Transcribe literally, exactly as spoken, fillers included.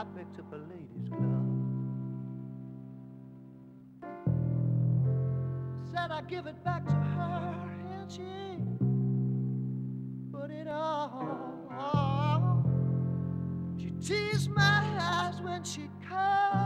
I picked up a lady's glove. Said I give it back to her, and she put it on. She teased my eyes when she called.